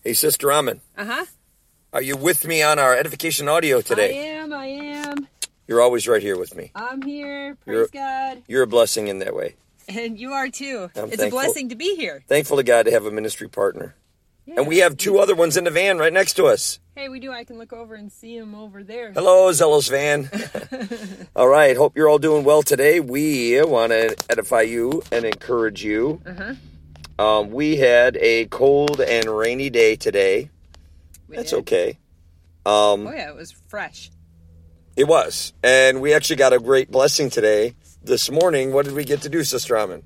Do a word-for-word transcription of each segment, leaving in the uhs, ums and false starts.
Hey, Sister Amin. Uh-huh. Are you with me on our edification audio today? I am, I am. You're always right here with me. I'm here. Praise You're, God. You're a blessing in that way. And you are too. I'm it's thankful, a blessing to be here. Thankful to God to have a ministry partner. Yeah. And we have two other ones in the van right next to us. Hey, we do. I can look over and see them over there. Hello, Zealous Van. All right. Hope you're all doing well today. We want to edify you and encourage you. Uh-huh. Um, we had a cold and rainy day today. We That's did. okay. Um, Oh, yeah. It was fresh. It was. And we actually got a great blessing today. This morning, what did we get to do, Sister Amin?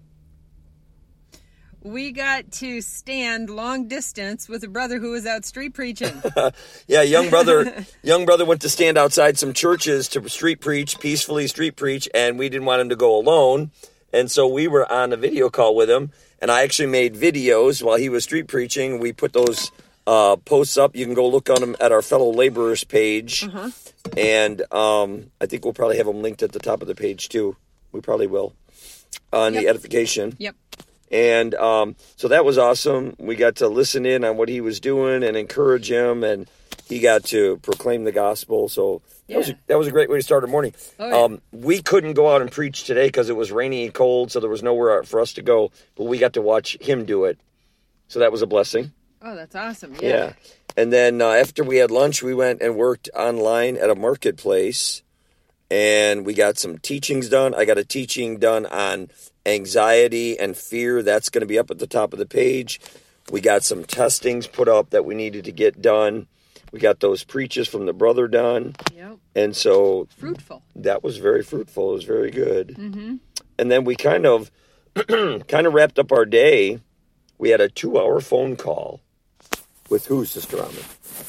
We got to stand long distance with a brother who was out street preaching. Yeah, young brother young brother went to stand outside some churches to street preach, peacefully street preach, and we didn't want him to go alone. And so we were on a video call with him, and I actually made videos while he was street preaching. We put those uh, posts up. You can go look on them at our Fellow Laborers page. Uh-huh. And um, I think we'll probably have them linked at the top of the page, too. We probably will. On Yep. the edification. Yep. And um, so that was awesome. We got to listen in on what he was doing and encourage him, and he got to proclaim the gospel. So that, Yeah. was, a, that was a great way to start our morning. Oh, yeah. um, we couldn't go out and preach today because it was rainy and cold, so there was nowhere for us to go. But we got to watch him do it. So that was a blessing. Oh, that's awesome. Yeah. Yeah. And then uh, after we had lunch, we went and worked online at a marketplace. And we got some teachings done. I got a teaching done on anxiety and fear. That's going to be up at the top of the page. We got some testings put up that we needed to get done. We got those preaches from the brother done. Yep. And so Fruitful. that was very fruitful. It was very good. Mm-hmm. And then we kind of kind of wrapped up our day. We had a two-hour phone call. With who, Sister Amin?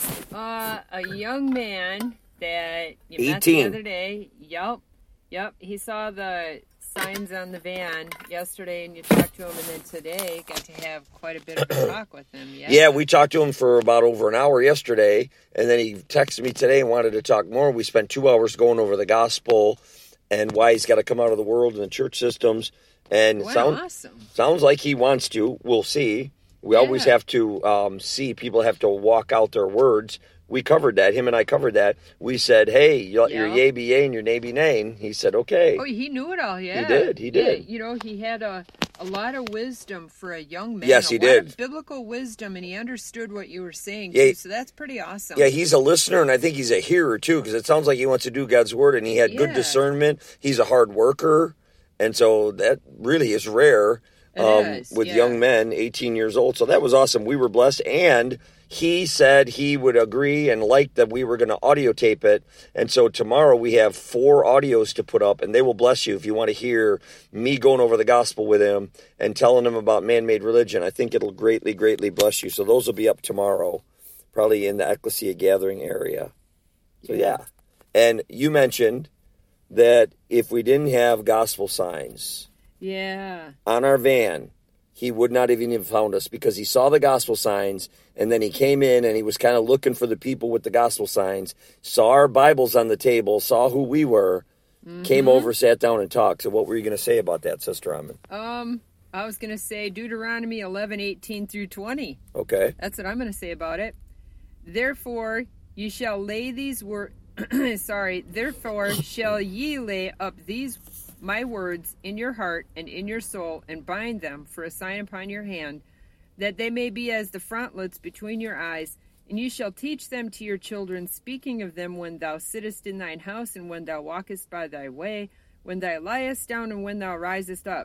Uh, a young man that you met eighteen. the other day. Yep. Yep. He saw the signs on the van yesterday, and you talked to him, and then today got to have quite a bit of a talk with him. Yeah. Yeah, we talked to him for about over an hour yesterday, and then he texted me today and wanted to talk more. We spent two hours going over the gospel and why he's got to come out of the world and the church systems. And Wow, sound, awesome. sounds like he wants to. We'll see. We Yeah. always have to um, see. People have to walk out their words. We covered that. Him and I covered that. We said, hey, you let your Yeah. yay be yay and your nay be nay. He said, okay. Oh, he knew it all, yeah. He did, he did. Yeah, you know, he had a, a lot of wisdom for a young man. Yes, he a lot did. Of biblical wisdom, and he understood what you were saying, Yeah, too, so that's pretty awesome. Yeah, he's a listener, and I think he's a hearer, too, because it sounds like he wants to do God's word, and he had good Yeah. discernment. He's a hard worker, and so that really is rare It um, is, with yeah. young men, eighteen years old. So that was awesome. We were blessed, and he said he would agree and like that we were going to audio tape it. And so tomorrow we have four audios to put up, and they will bless you if you want to hear me going over the gospel with him and telling him about man-made religion. I think it'll greatly, greatly bless you. So those will be up tomorrow, probably in the Ecclesia Gathering area. So yeah. And you mentioned that if we didn't have gospel signs Yeah. on our van, he would not have even found us because he saw the gospel signs, and then he came in and he was kind of looking for the people with the gospel signs, saw our Bibles on the table, saw who we were, Mm-hmm. came over, sat down, and talked. So what were you going to say about that, Sister Amin? Um, I was going to say Deuteronomy eleven, eighteen through twenty. Okay. That's what I'm going to say about it. Therefore, you shall lay these words, sorry, therefore shall ye lay up these my words in your heart and in your soul, and bind them for a sign upon your hand, that they may be as the frontlets between your eyes. And you shall teach them to your children, speaking of them when thou sittest in thine house, and when thou walkest by thy way, when thou liest down, and when thou risest up.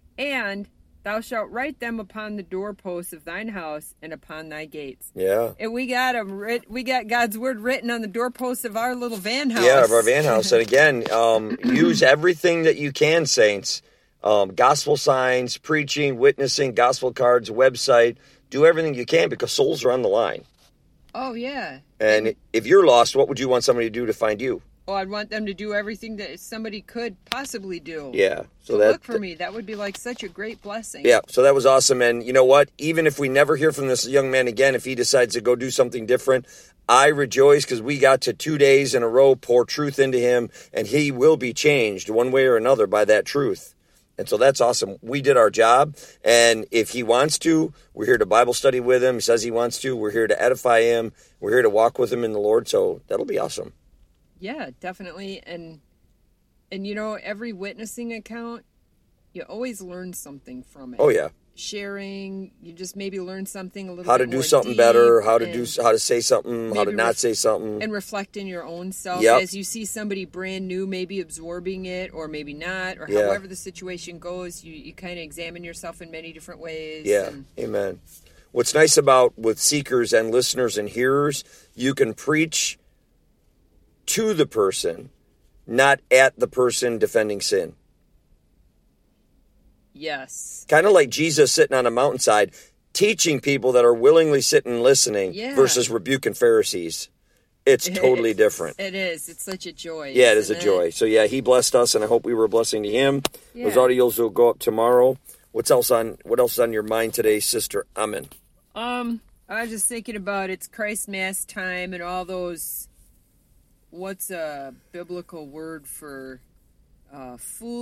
And thou shalt write them upon the doorposts of thine house and upon thy gates. Yeah. And we got 'em writ- we got God's word written on the doorposts of our little van house. Yeah, of our van house. And again, um, use everything that you can, saints. Um, gospel signs, preaching, witnessing, gospel cards, website. Do everything you can because souls are on the line. Oh, yeah. And if you're lost, what would you want somebody to do to find you? Oh, I'd want them to do everything that somebody could possibly do. Yeah. So to that, look for me. That would be like such a great blessing. Yeah, so that was awesome. And you know what? Even if we never hear from this young man again, if he decides to go do something different, I rejoice because we got to two days in a row pour truth into him, and he will be changed one way or another by that truth. And so that's awesome. We did our job. And if he wants to, we're here to Bible study with him. He says he wants to. We're here to edify him. We're here to walk with him in the Lord. So that'll be awesome. Yeah, definitely. And, and you know, every witnessing account, you always learn something from it. Oh, yeah. Sharing, you just maybe learn something a little how bit to do more something deep better, how to do how to say something, how to maybe not ref- say something. And reflect in your own self Yep. as you see somebody brand new, maybe absorbing it or maybe not, or Yeah. however the situation goes, you, you kind of examine yourself in many different ways. Yeah, and, amen. What's nice about with seekers and listeners and hearers, you can preach to the person, not at the person defending sin. Yes. Kind of like Jesus sitting on a mountainside, teaching people that are willingly sitting and listening Yeah. versus rebuking Pharisees. It's totally different. It is. It's such a joy. Yeah, it is a isn't joy. So yeah, he blessed us, and I hope we were a blessing to him. Yeah. Those audios will go up tomorrow. What's else on What else is on your mind today, Sister Amen? Um, I was just thinking about it's Christ Mass time and all those. What's a biblical word for uh,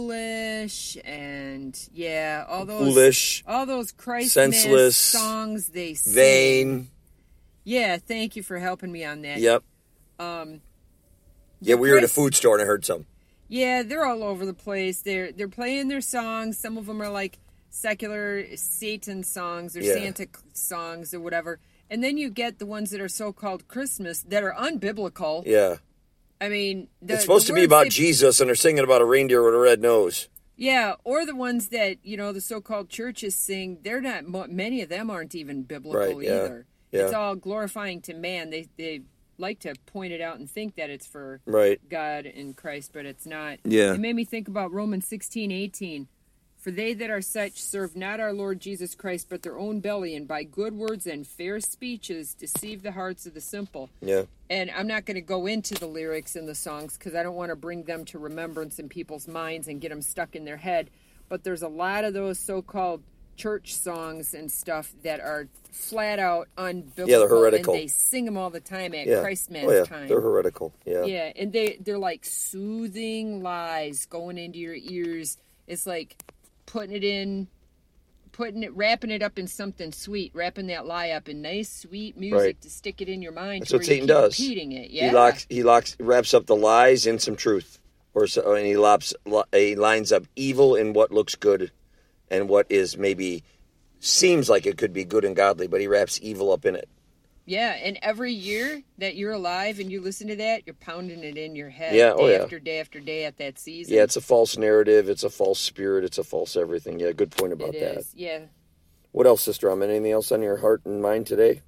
foolish and yeah, all those Foolish, all those Christ senseless, Mass songs they sing. vain. Yeah, thank you for helping me on that. Yep. Um, Yeah, we were at a Christ- food store and I heard some. Yeah, they're all over the place. They're they're playing their songs. Some of them are like secular Satan songs or Yeah. Santa songs or whatever. And then you get the ones that are so-called Christmas that are unbiblical. Yeah. I mean, the, It's supposed the to be words about they- Jesus, and they're singing about a reindeer with a red nose. Yeah, or the ones that you know the so-called churches sing. They're not. mo- Many of them aren't even biblical Right, yeah, either. yeah. It's all glorifying to man. They they like to point it out and think that it's for Right. God and Christ, but it's not. Yeah. It made me think about Romans sixteen eighteen. For they that are such serve not our Lord Jesus Christ, but their own belly, and by good words and fair speeches deceive the hearts of the simple. Yeah. And I'm not going to go into the lyrics in the songs because I don't want to bring them to remembrance in people's minds and get them stuck in their head. But there's a lot of those so-called church songs and stuff that are flat out unbiblical. Yeah, they're heretical. And they sing them all the time at Yeah. Christ Mass oh, yeah. time. They're heretical. Yeah. Yeah, and they, they're like soothing lies going into your ears. It's like putting it in, putting it, wrapping it up in something sweet, wrapping that lie up in nice, sweet music Right. to stick it in your mind. That's to what where you Satan keep does. Repeating it, yeah. He locks. He locks. Wraps up the lies in some truth, or so, and he lops. He lines up evil in what looks good, and what is maybe seems like it could be good and godly, but he wraps evil up in it. Yeah, and every year that you're alive and you listen to that, you're pounding it in your head Yeah, day oh, yeah. after day after day at that season. Yeah, it's a false narrative. It's a false spirit. It's a false everything. Yeah, good point about It that. is, yeah. What else, Sister Amen? Anything else on your heart and mind today?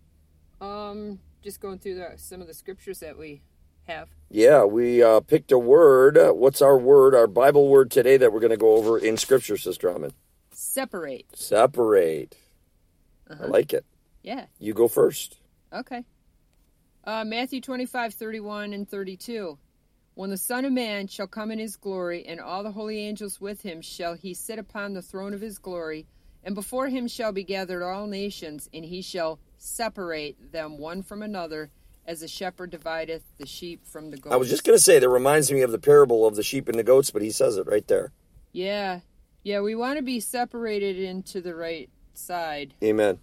Um, just going through the, some of the scriptures that we have. Yeah, we uh, picked a word. Uh, what's our word, our Bible word today that we're going to go over in Scripture, Sister Amen? Separate. Separate. Uh-huh. I like it. Yeah. You go first. Okay. Uh, Matthew twenty-five, thirty-one and thirty-two. When the Son of Man shall come in his glory, and all the holy angels with him, shall he sit upon the throne of his glory, and before him shall be gathered all nations, and he shall separate them one from another, as a shepherd divideth the sheep from the goats. I was just going to say, that reminds me of the parable of the sheep and the goats, but he says it right there. Yeah. Yeah, we want to be separated into the right side. Amen.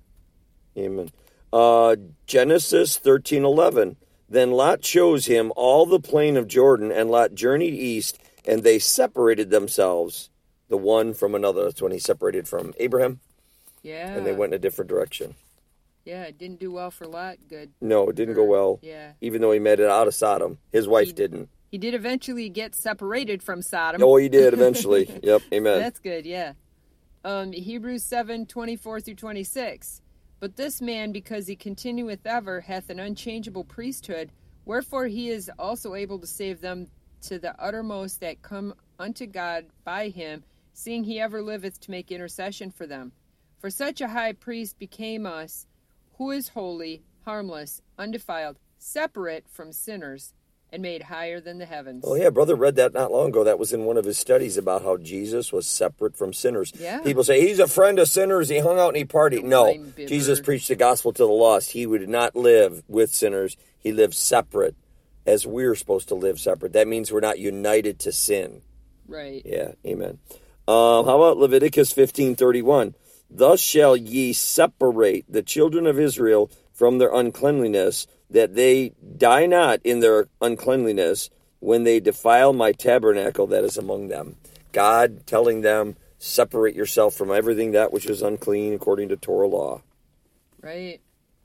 Amen. Uh, Genesis thirteen eleven. Then Lot chose him all the plain of Jordan, and Lot journeyed east, and they separated themselves, the one from another. That's when he separated from Abraham, Yeah. and they went in a different direction. Yeah, it didn't do well for Lot. Good. No, it didn't go well, Yeah. even though he made it out of Sodom. His wife He- didn't. He did eventually get separated from Sodom. Oh, he did eventually. Yep, amen. That's good, yeah. Um, Hebrews seven, twenty-four through twenty-six. But this man, because he continueth ever, hath an unchangeable priesthood, wherefore he is also able to save them to the uttermost that come unto God by him, seeing he ever liveth to make intercession for them. For such a high priest became us, who is holy, harmless, undefiled, separate from sinners, and made higher than the heavens. Oh, yeah, brother read that not long ago. That was in one of his studies about how Jesus was separate from sinners. Yeah. People say, he's a friend of sinners. He hung out and he partied. The No, wine bibber. Jesus preached the gospel to the lost. He would not live with sinners. He lived separate, as we're supposed to live separate. That means we're not united to sin. Right. Yeah, amen. Uh, how about Leviticus fifteen thirty-one? Thus shall ye separate the children of Israel from their uncleanliness, that they die not in their uncleanliness when they defile my tabernacle that is among them. God telling them, separate yourself from everything that which is unclean according to Torah law. Right.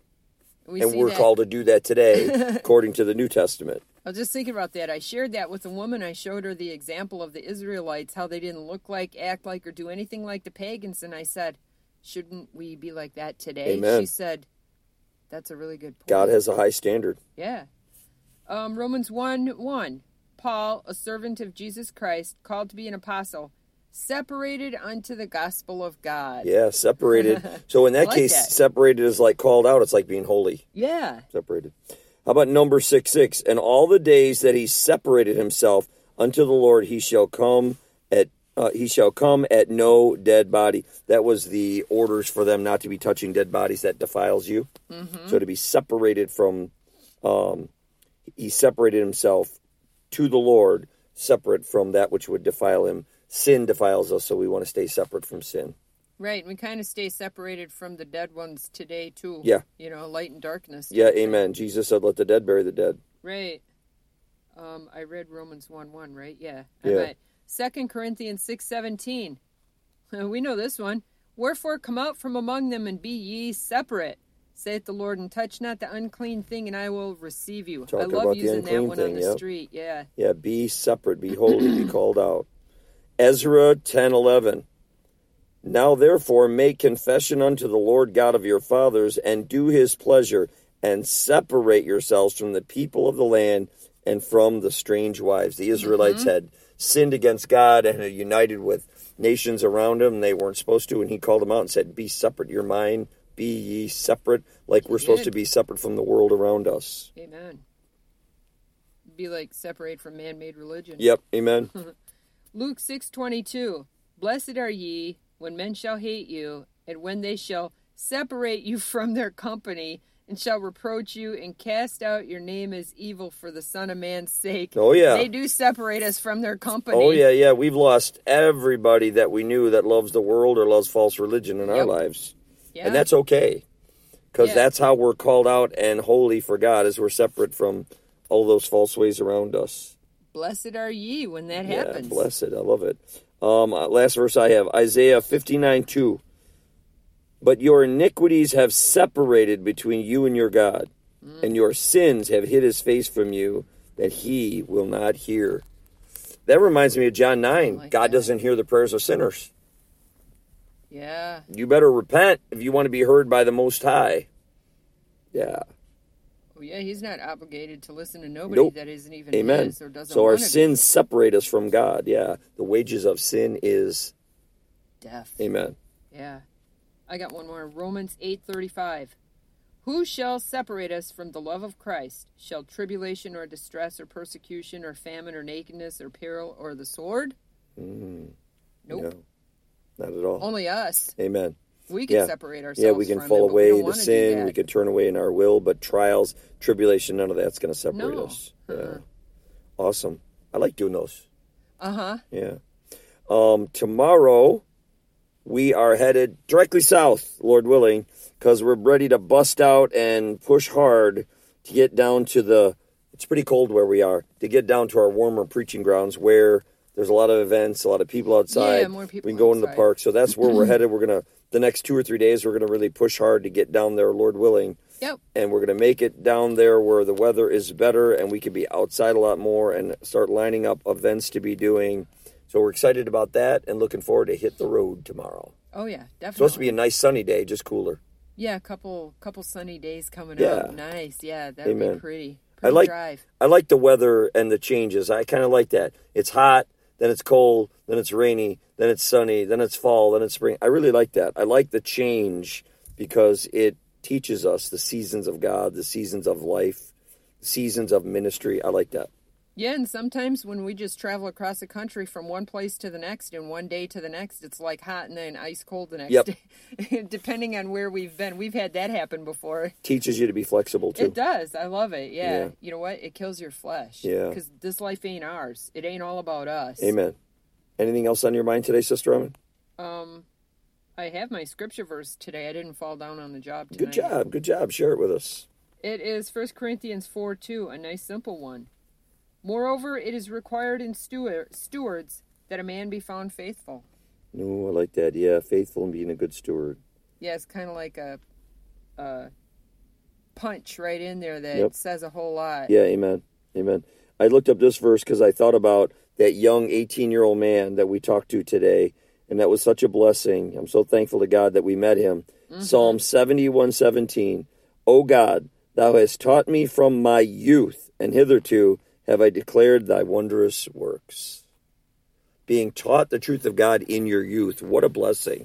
We and see we're that. called to do that today according to the New Testament. I was just thinking about that. I shared that with a woman. I showed her the example of the Israelites, how they didn't look like, act like, or do anything like the pagans. And I said, shouldn't we be like that today? Amen. She said, that's a really good point. God has a high standard. Yeah. Um, Romans one one. Paul, a servant of Jesus Christ, called to be an apostle, separated unto the gospel of God. Yeah, separated. So in that like case, that. separated is like called out. It's like being holy. Yeah. Separated. How about number six six? And all the days that he separated himself unto the Lord, he shall come at uh, he shall come at no dead body. That was the orders for them not to be touching dead bodies that defiles you. Mm-hmm. So to be separated from, um, he separated himself to the Lord, separate from that which would defile him. Sin defiles us, so we want to stay separate from sin. Right, we kind of stay separated from the dead ones today, too. Yeah. You know, light and darkness. Yeah, amen. Jesus said, let the dead bury the dead. Right. Um, I read Romans one one, right? Yeah. Yeah. I'm at Second Corinthians six seventeen. We know this one. Wherefore come out from among them and be ye separate, saith the Lord, and touch not the unclean thing, and I will receive you. Talking I love about the using that unclean one thing, on the yep. street. Yeah. Yeah, be separate, be holy, be called out. Ezra ten eleven. Now therefore make confession unto the Lord God of your fathers, and do his pleasure, and separate yourselves from the people of the land and from the strange wives. The Israelites Mm-hmm. had sinned against God and had united with nations around them. They weren't supposed to, and he called them out and said, be separate, your mind, be ye separate, like we're supposed to be separate from the world around us. Amen. Be like separate from man-made religion. Yep, amen. Luke six twenty-two. Blessed are ye when men shall hate you, and when they shall separate you from their company, and shall reproach you, and cast out your name as evil for the Son of Man's sake. Oh, yeah. They do separate us from their company. Oh, yeah, yeah. We've lost everybody that we knew that loves the world or loves false religion in our Yep. lives. Yeah. And that's okay. Because Yeah. that's how we're called out and holy for God, is we're separate from all those false ways around us. Blessed are ye when that Yeah, happens. blessed. I love it. Um, uh, last verse I have, Isaiah fifty-nine two. But your iniquities have separated between you and your God, mm. and your sins have hid his face from you, that he will not hear. That reminds me of John nine. Like God that. doesn't hear the prayers of sinners. Yeah. You better repent if you want to be heard by the Most High. Yeah. Oh, yeah, he's not obligated to listen to nobody Nope. that isn't even Amen. his or doesn't So our want to sins separate us from God. Yeah. The wages of sin is be. Death. amen. Yeah. I got one more. Romans eight thirty-five. Who shall separate us from the love of Christ? Shall tribulation or distress or persecution or famine or nakedness or peril or the sword? Mm, Nope. no, not at all. Only us. Amen. We can Yeah. separate ourselves Yeah, we can from fall it, but we away don't into wanna do sin. that. We can turn away in our will, but trials, tribulation, none of that's going to separate No. us. Yeah. Uh-uh. Awesome. I like doing those. Uh-huh. Yeah. Um, tomorrow, we are headed directly south, Lord willing, because we're ready to bust out and push hard to get down to the, it's pretty cold where we are, to get down to our warmer preaching grounds where there's a lot of events, a lot of people outside. Yeah, more people We can go into the outside. park. So that's where we're headed. We're going to, the next two or three days, we're going to really push hard to get down there, Lord willing. Yep. And we're going to make it down there where the weather is better and we can be outside a lot more and start lining up events to be doing. So we're excited about that and looking forward to hit the road tomorrow. Oh, yeah, definitely. It's supposed to be a nice sunny day, just cooler. Yeah, a couple couple sunny days coming Yeah. up. Nice. Yeah, that would Amen. be pretty. I Pretty like drive. I like the weather and the changes. I kind of like that. It's hot, then it's cold, then it's rainy, then it's sunny, then it's fall, then it's spring. I really like that. I like the change because it teaches us the seasons of God, the seasons of life, the seasons of ministry. I like that. Yeah, and sometimes when we just travel across the country from one place to the next and one day to the next, it's like hot and then ice cold the next Yep. day, depending on where we've been. We've had that happen before. Teaches you to be flexible too. It does. I love it. Yeah. Yeah. You know what? It kills your flesh. Yeah. Because this life ain't ours. It ain't all about us. Amen. Anything else on your mind today, Sister Robin? Um, I have my scripture verse today. I didn't fall down on the job tonight. Good job. Good job. Share it with us. It is First Corinthians four two, a nice simple one. Moreover, it is required in steward, stewards that a man be found faithful. No, I like that. Yeah, faithful and being a good steward. Yeah, it's kind of like a, a punch right in there that Yep. says a whole lot. Yeah, amen. Amen. I looked up this verse because I thought about that young eighteen-year-old man that we talked to today, and that was such a blessing. I'm so thankful to God that we met him. Mm-hmm. Psalm seventy-one seventeen. O God, thou hast taught me from my youth, and hitherto have I declared thy wondrous works. Being taught the truth of God in your youth, what a blessing.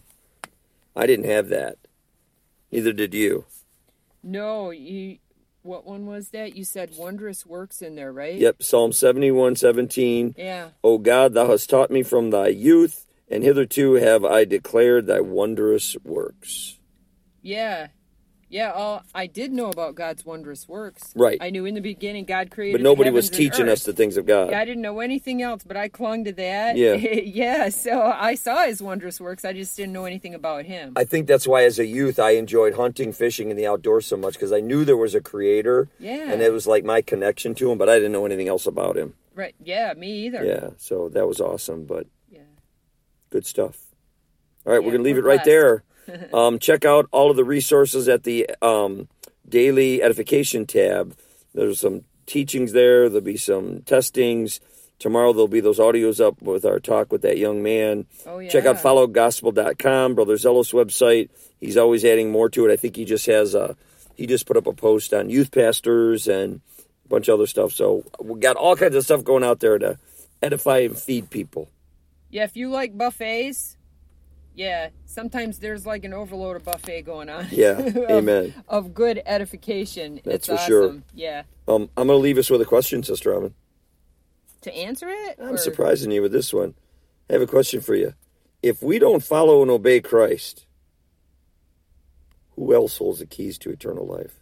I didn't have that. Neither did you. No, you... What one was that? You said wondrous works in there, right? Yep, Psalm seventy-one seventeen. Yeah. O God, thou hast taught me from thy youth, and hitherto have I declared thy wondrous works. Yeah. Yeah, all, I did know about God's wondrous works. Right. I knew in the beginning God created But nobody the was heavens and teaching earth. us the things of God. Yeah, I didn't know anything else, but I clung to that. Yeah. Yeah, so I saw his wondrous works. I just didn't know anything about him. I think that's why as a youth I enjoyed hunting, fishing, and the outdoors so much, because I knew there was a creator. Yeah. And it was like my connection to him, but I didn't know anything else about him. Right. Yeah, me either. Yeah, so that was awesome, but Yeah. good stuff. All right, Yeah, we're going to leave we're it right blessed. there. um, check out all of the resources at the um, Daily Edification tab. There's some teachings there. There'll be some testings. Tomorrow there'll be those audios up with our talk with that young man. Oh, yeah. Check out follow gospel dot com, Brother Zellos' website. He's always adding more to it. I think he just has a, he just put up a post on youth pastors and a bunch of other stuff. So we got all kinds of stuff going out there to edify and feed people. Yeah, if you like buffets, yeah, sometimes there's like an overload of buffet going on. Yeah, of, amen. Of good edification. That's it's for awesome. sure. Yeah. Um, I'm going to leave us with a question, Sister Robin. To answer it? I'm or- surprising you with this one. I have a question for you. If we don't follow and obey Christ, who else holds the keys to eternal life?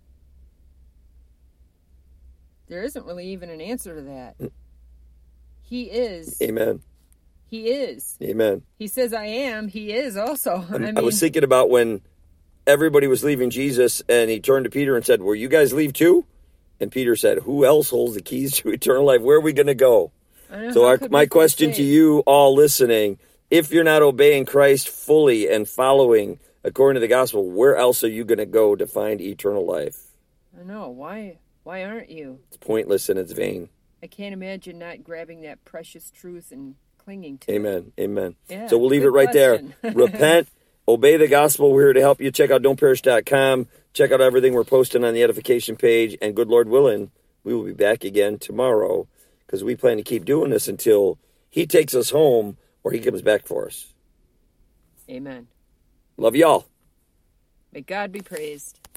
There isn't really even an answer to that. He is. Amen. He is. Amen. He says, I am. He is also. I, mean, I was thinking about when everybody was leaving Jesus and he turned to Peter and said, will you guys leave too? And Peter said, who else holds the keys to eternal life? Where are we going to go? I know, So how our, could my we question to forsake? you all listening, if you're not obeying Christ fully and following according to the gospel, where else are you going to go to find eternal life? I know. Why? Why aren't you? It's pointless and it's vain. I can't imagine not grabbing that precious truth and clinging to it. Amen. Amen. Yeah, so we'll leave good it right question. there. Repent, obey the gospel. We're here to help you. Check out don't perish dot com. Check out everything we're posting on the edification page. And good Lord willing, we will be back again tomorrow because we plan to keep doing this until he takes us home or he comes back for us. Amen. Love y'all. May God be praised.